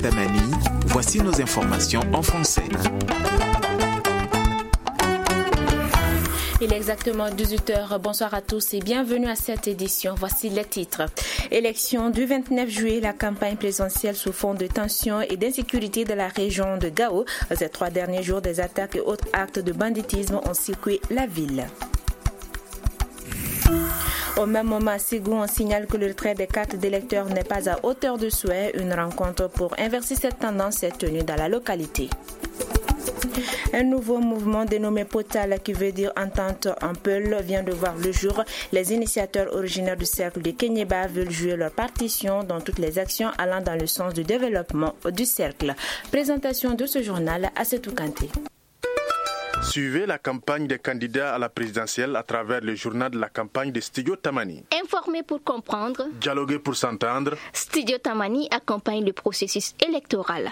Tamani, voici nos informations en français. Il est exactement 18h. Bonsoir à tous et bienvenue à cette édition. Voici les titres. Élection du 29 juillet, la campagne présidentielle sous fond de tension et d'insécurité de la région de Gao. Ces 3 derniers jours, des attaques et autres actes de banditisme ont secoué la ville. Au même moment, à Ségou, on signale que le retrait des cartes d'électeurs n'est pas à hauteur de souhait. Une rencontre pour inverser cette tendance est tenue dans la localité. Un nouveau mouvement dénommé Potal, qui veut dire entente en Peul, vient de voir le jour. Les initiateurs originaires du cercle de Kenyeba veulent jouer leur partition dans toutes les actions allant dans le sens du développement du cercle. Présentation de ce journal à Setou Kanté. Suivez la campagne des candidats à la présidentielle à travers le journal de la campagne de Studio Tamani. Informer pour comprendre. Dialoguer pour s'entendre. Studio Tamani accompagne le processus électoral.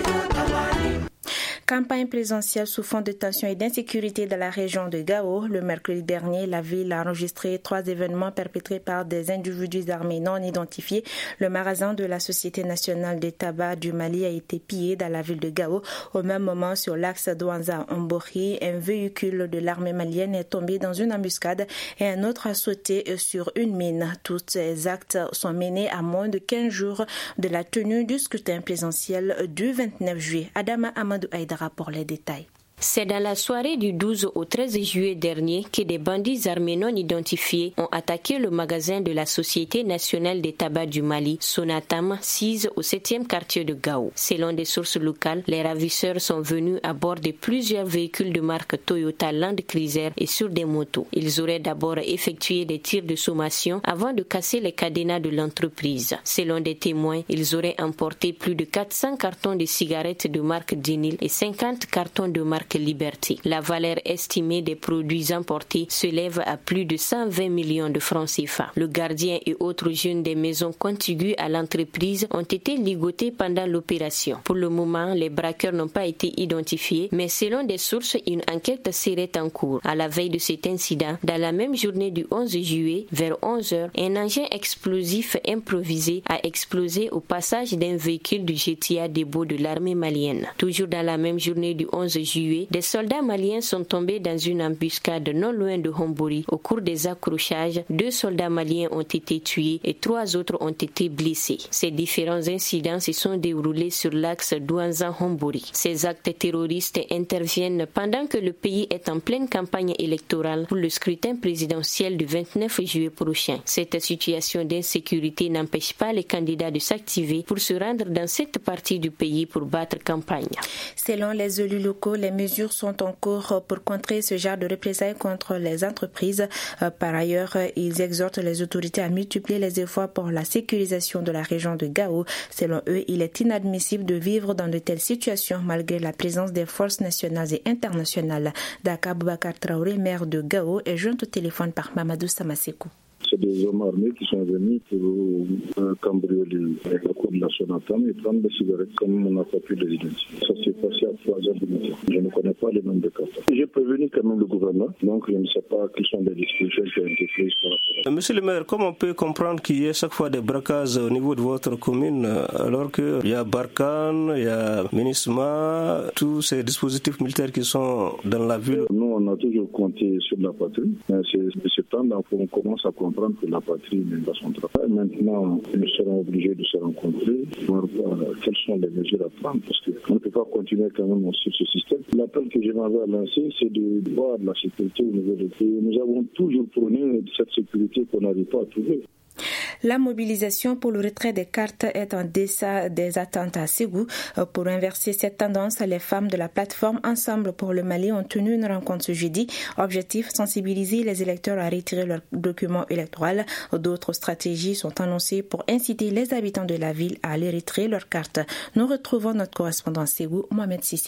Campagne présidentielle sous fond de tension et d'insécurité dans la région de Gao. Le mercredi dernier, la ville a enregistré 3 événements perpétrés par des individus armés non identifiés. Le magasin de la Société nationale des tabacs du Mali a été pillé dans la ville de Gao. Au même moment, sur l'axe Douanza-Mbori, un véhicule de l'armée malienne est tombé dans une embuscade et un autre a sauté sur une mine. Tous ces actes sont menés à moins de 15 jours de la tenue du scrutin présidentiel du 29 juillet. Adama Amadou Aïdara pour les détails. C'est dans la soirée du 12 au 13 juillet dernier que des bandits armés non identifiés ont attaqué le magasin de la Société nationale des tabacs du Mali, Sonatam, sise au 7e quartier de Gao. Selon des sources locales, les ravisseurs sont venus à bord de plusieurs véhicules de marque Toyota Land Cruiser et sur des motos. Ils auraient d'abord effectué des tirs de sommation avant de casser les cadenas de l'entreprise. Selon des témoins, ils auraient emporté plus de 400 cartons de cigarettes de marque Dinil et 50 cartons de marque Liberté. La valeur estimée des produits emportés s'élève à plus de 120 millions de francs CFA. Le gardien et autres jeunes des maisons contiguës à l'entreprise ont été ligotés pendant l'opération. Pour le moment, les braqueurs n'ont pas été identifiés, mais selon des sources, une enquête serait en cours. À la veille de cet incident, dans la même journée du 11 juillet, vers 11h, un engin explosif improvisé a explosé au passage d'un véhicule du GTA Debo de l'armée malienne. Toujours dans la même journée du 11 juillet, des soldats maliens sont tombés dans une embuscade non loin de Hombori. Au cours des accrochages, 2 soldats maliens ont été tués et 3 autres ont été blessés. Ces différents incidents se sont déroulés sur l'axe Douanza-Hombori. Ces actes terroristes interviennent pendant que le pays est en pleine campagne électorale pour le scrutin présidentiel du 29 juillet prochain. Cette situation d'insécurité n'empêche pas les candidats de s'activer pour se rendre dans cette partie du pays pour battre campagne. Selon les élus locaux, les mesures sont en cours pour contrer ce genre de représailles contre les entreprises. Par ailleurs, ils exhortent les autorités à multiplier les efforts pour la sécurisation de la région de Gao. Selon eux, il est inadmissible de vivre dans de telles situations malgré la présence des forces nationales et internationales. Daka Boubacar Traoré, maire de Gao, est joint au téléphone par Mamadou Samasekou. C'est des hommes armés qui sont venus pour cambrioler les locaux de la Sonatam et prendre des cigarettes comme on n'a pas pu les identifier. Ça s'est passé à 3h du matin. Je ne connais pas les noms de cartes. J'ai prévenu quand même le gouvernement, donc je ne sais pas quelles sont les dispositions qui ont été prises par rapport à ça. Monsieur le maire, comment on peut comprendre qu'il y ait chaque fois des braquages au niveau de votre commune alors qu'il y a Barkhane, il y a MINUSMA, tous ces dispositifs militaires qui sont dans la ville? Nous, on a toujours compté sur la patrie. C'est ce temps qu'on commence à comprendre que la patrie n'est pas son travail. Maintenant, nous serons obligés de se rencontrer, voir quelles sont les mesures à prendre, parce qu'on ne peut pas continuer quand même sur ce système. L'appel que je m'avais lancé, c'est de voir la sécurité au niveau du pays. Nous avons toujours prôné cette sécurité qu'on n'arrive pas à trouver. La mobilisation pour le retrait des cartes est en deçà des attentes à Ségou. Pour inverser cette tendance, les femmes de la plateforme Ensemble pour le Mali ont tenu une rencontre ce jeudi. Objectif, sensibiliser les électeurs à retirer leurs documents électoraux. D'autres stratégies sont annoncées pour inciter les habitants de la ville à aller retirer leurs cartes. Nous retrouvons notre correspondant à Ségou, Mohamed Sissé.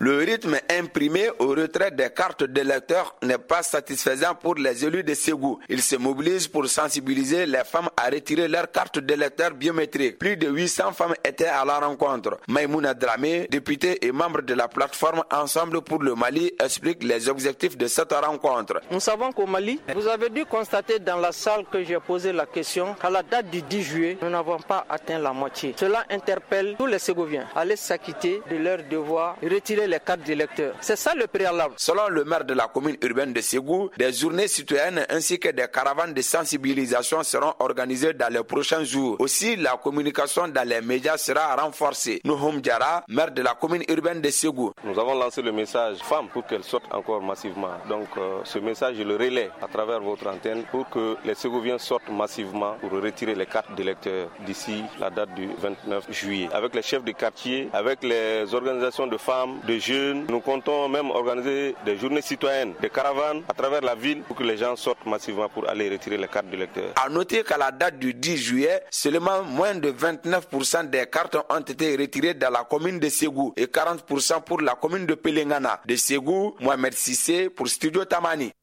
Le rythme imprimé au retrait des cartes d'électeurs n'est pas satisfaisant pour les élus de Ségou. Ils se mobilisent pour sensibiliser les femmes à retirer leurs cartes d'électeurs biométriques. Plus de 800 femmes étaient à la rencontre. Maïmouna Dramé, députée et membre de la plateforme Ensemble pour le Mali, explique les objectifs de cette rencontre. Nous savons qu'au Mali, vous avez dû constater dans la salle que j'ai posé la question qu'à la date du 10 juillet, nous n'avons pas atteint la moitié. Cela interpelle tous les Ségouviens à aller s'acquitter de leur devoir et retirer les cartes d'électeurs. C'est ça le préalable. Selon le maire de la commune urbaine de Ségou, des journées citoyennes ainsi que des caravanes de sensibilisation seront organisées dans les prochains jours. Aussi, la communication dans les médias sera renforcée. Nouhoum Diara, maire de la commune urbaine de Ségou. Nous avons lancé le message femmes pour qu'elles sortent encore massivement. Donc ce message, je le relais à travers votre antenne pour que les Ségouviens sortent massivement pour retirer les cartes d'électeurs d'ici la date du 29 juillet. Avec les chefs de quartier, avec les organisations de femmes, de jeunes, nous comptons même organiser des journées citoyennes, des caravanes à travers la ville pour que les gens sortent massivement pour aller retirer les cartes d'électeurs. À noter qu'à la date du 10 juillet, seulement moins de 29% des cartes ont été retirées dans la commune de Ségou et 40% pour la commune de Pelengana. De Ségou, Mohamed Sissé pour Studio Tamani.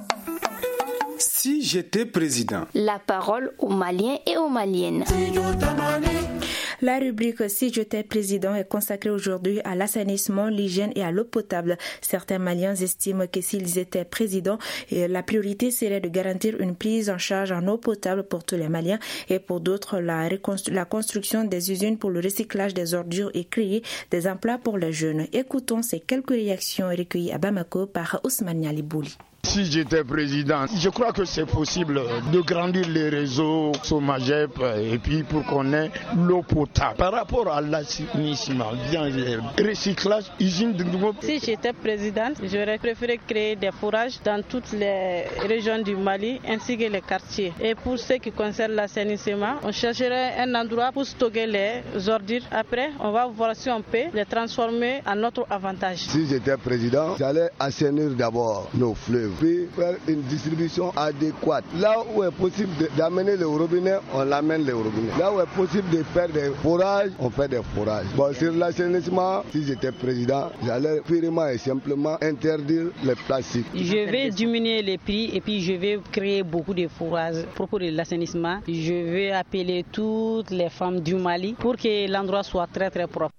Si j'étais président. La parole aux Maliens et aux Maliennes. La rubrique Si j'étais président est consacrée aujourd'hui à l'assainissement, l'hygiène et à l'eau potable. Certains Maliens estiment que s'ils étaient présidents, la priorité serait de garantir une prise en charge en eau potable pour tous les Maliens et pour d'autres la construction des usines pour le recyclage des ordures et créer des emplois pour les jeunes. Écoutons ces quelques réactions recueillies à Bamako par Ousmane Yalibouli. Si j'étais président, je crois que c'est possible de grandir les réseaux SOMAGEP et puis pour qu'on ait l'eau potable. Par rapport à l'assainissement, le recyclage, usine de nouveau. Si j'étais présidente, j'aurais préféré créer des forages dans toutes les régions du Mali ainsi que les quartiers. Et pour ce qui concerne l'assainissement, on chercherait un endroit pour stocker les ordures. Après, on va voir si on peut les transformer en notre avantage. Si j'étais président, j'allais assainir d'abord nos fleuves. Puis faire une distribution adéquate. Là où est possible d'amener les robinets, on l'amène les robinets. Là où est possible de faire des forages, on fait des forages. Bon, sur l'assainissement, si j'étais président, j'allais purement et simplement interdire les plastiques. Je vais diminuer les prix et puis je vais créer beaucoup de forages. À propos de l'assainissement, je vais appeler toutes les femmes du Mali pour que l'endroit soit très très propre.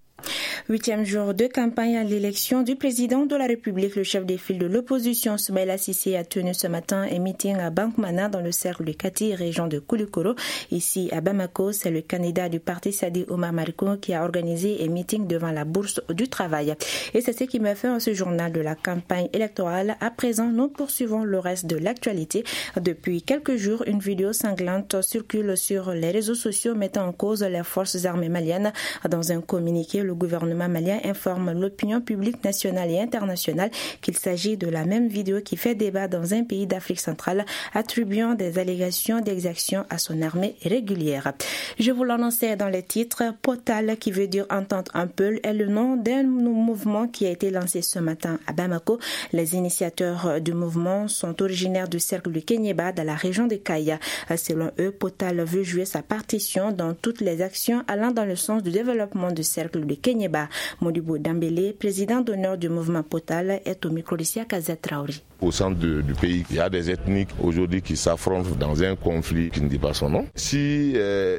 8e jour de campagne à l'élection du président de la République. Le chef des files de l'opposition, Soumaïla Cissé, a tenu ce matin un meeting à Bankmana dans le cercle de Kati, région de Koulikoro. Ici à Bamako, c'est le candidat du parti Sadi Omar Mariko qui a organisé un meeting devant la Bourse du Travail. Et c'est ce qui me fait en ce journal de la campagne électorale. À présent, nous poursuivons le reste de l'actualité. Depuis quelques jours, une vidéo sanglante circule sur les réseaux sociaux mettant en cause les forces armées maliennes. Dans un communiqué, le gouvernement malien informe l'opinion publique nationale et internationale qu'il s'agit de la même vidéo qui fait débat dans un pays d'Afrique centrale, attribuant des allégations d'exactions à son armée régulière. Je vous l'annonçais dans les titres, POTAL, qui veut dire entente un peu, est le nom d'un mouvement qui a été lancé ce matin à Bamako. Les initiateurs du mouvement sont originaires du cercle de Kenyeba dans la région de Kaya. Selon eux, POTAL veut jouer sa partition dans toutes les actions allant dans le sens du développement du cercle de Kenyeba. Modibo Dambélé, président d'honneur du mouvement POTAL, est au micro de Sia Traoré. Au centre du pays, il y a des ethniques aujourd'hui qui s'affrontent dans un conflit qui ne dit pas son nom. Si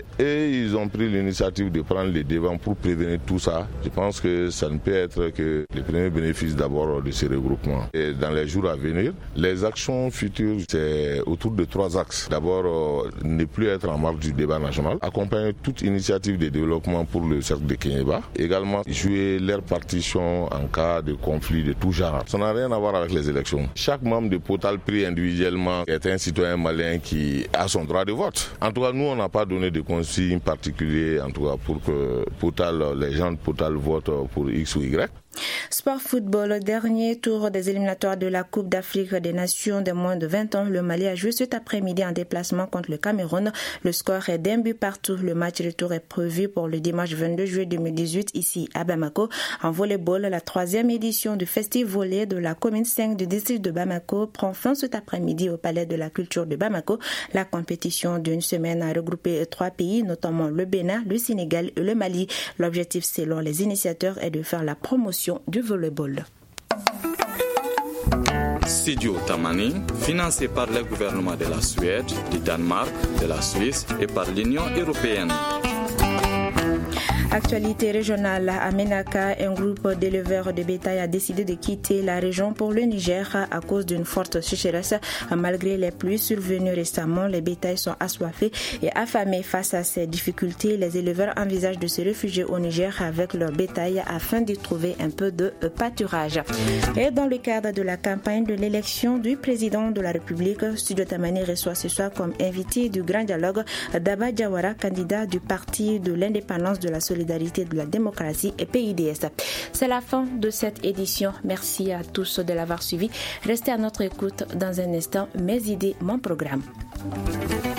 ils ont pris l'initiative de prendre les devants pour prévenir tout ça, je pense que ça ne peut être que les premiers bénéfices d'abord de ces regroupements. Et dans les jours à venir, les actions futures, c'est autour de 3 axes. D'abord, ne plus être en marge du débat national, accompagner toute initiative de développement pour le cercle de Kenyeba, également jouer leur partition en cas de conflit de tout genre. Ça n'a rien à voir avec les élections. Chaque membre de POTAL pris individuellement est un citoyen malien qui a son droit de vote. En tout cas, nous, on n'a pas donné de consigne particulière, en tout cas, pour que POTAL, les gens de POTAL votent pour X ou Y. Sport football, le dernier tour des éliminatoires de la Coupe d'Afrique des Nations de moins de 20 ans. Le Mali a joué cet après-midi en déplacement contre le Cameroun. Le score est d'1 but partout. Le match retour est prévu pour le dimanche 22 juillet 2018 ici à Bamako. En volleyball, la 3e édition du Festival Volley de la commune 5 du district de Bamako prend fin cet après-midi au Palais de la Culture de Bamako. La compétition d'une semaine a regroupé 3 pays, notamment le Bénin, le Sénégal et le Mali. L'objectif, selon les initiateurs, est de faire la promotion promotion du volleyball. Studio Tamani, financé par le gouvernement de la Suède, du Danemark, de la Suisse et par l'Union européenne. Actualité régionale, à Ménaka, un groupe d'éleveurs de bétail a décidé de quitter la région pour le Niger à cause d'une forte sécheresse. Malgré les pluies survenues récemment, les bétails sont assoiffés et affamés. Face à ces difficultés, les éleveurs envisagent de se réfugier au Niger avec leur bétail afin d'y trouver un peu de pâturage. Et dans le cadre de la campagne de l'élection du président de la République, Studio Tamani reçoit ce soir comme invité du Grand Dialogue Daba Diawara, candidat du Parti de l'Indépendance, de la Solidarité, de la démocratie et PIDS. C'est la fin de cette édition. Merci à tous de l'avoir suivi. Restez à notre écoute dans un instant. Mes idées, mon programme.